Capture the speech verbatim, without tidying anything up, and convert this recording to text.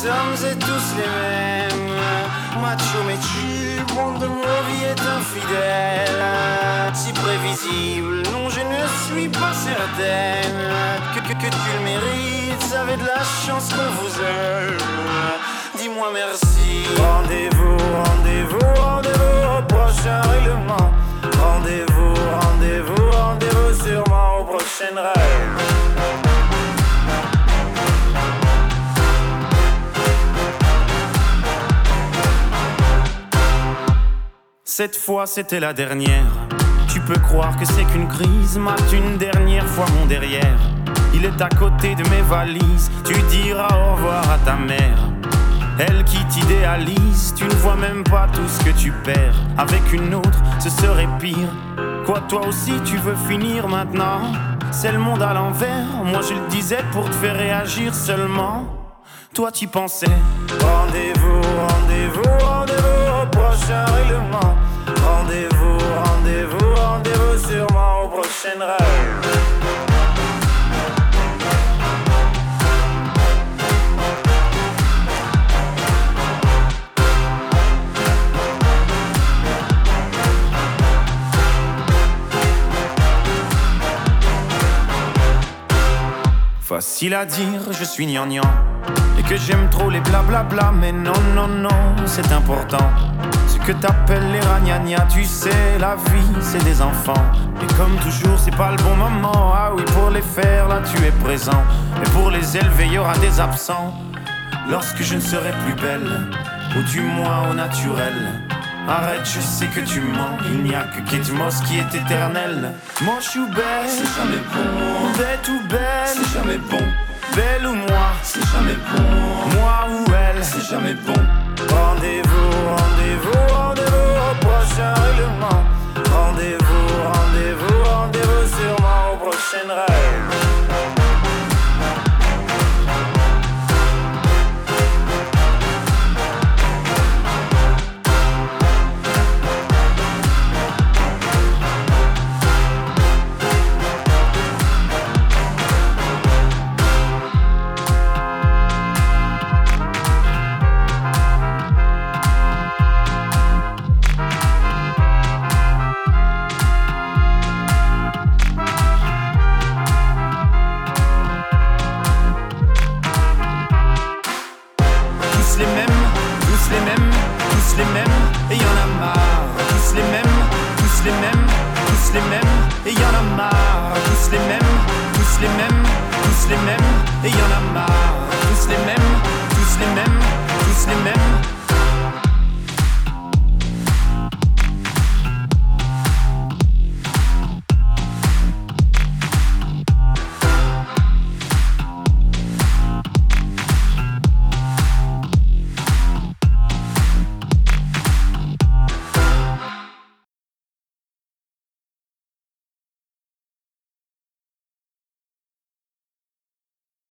sommes et tous les mêmes. Macho mais tu, bande de mauvais est infidèle. Si prévisible, non je ne suis pas certaine que, que, que tu le mérites, vous avez de la chance qu'on vous aime. Dis-moi merci. Rendez-vous, rendez-vous, rendez-vous au prochain règlement. Rendez-vous, rendez-vous, rendez-vous sûrement au prochain rêve. Cette fois c'était la dernière. Tu peux croire que c'est qu'une crise. Mate une dernière fois mon derrière. Il est à côté de mes valises. Tu diras au revoir à ta mère. Elle qui t'idéalise. Tu ne vois même pas tout ce que tu perds. Avec une autre ce serait pire. Quoi toi aussi tu veux finir maintenant? C'est le monde à l'envers. Moi je le disais pour te faire réagir seulement. Toi t'y pensais. Rendez-vous, rendez-vous, rendez-vous au prochain règlement. Rendez-vous, rendez-vous, rendez-vous sûrement au prochain rêve. Facile à dire, je suis gnangnan et que j'aime trop les blablabla. Mais non, non, non, c'est important. Ce que t'appelles les ragnagnas, tu sais, la vie, c'est des enfants. Et comme toujours, c'est pas le bon moment. Ah oui, pour les faire, là, tu es présent. Et pour les élever, y aura des absents. Lorsque je ne serai plus belle, ou du moins au naturel. Arrête, je sais que tu mens. Il n'y a que Kate Moss qui est éternelle. Moche ou belle, c'est jamais bon. Bête ou belle, c'est jamais bon. Belle ou moi, c'est jamais bon. Moi ou elle, c'est jamais bon. Rendez-vous, rendez-vous, rendez-vous au prochain règlement. Rendez-vous, rendez-vous, rendez-vous sûrement au prochain rêve. Et y'en a marre.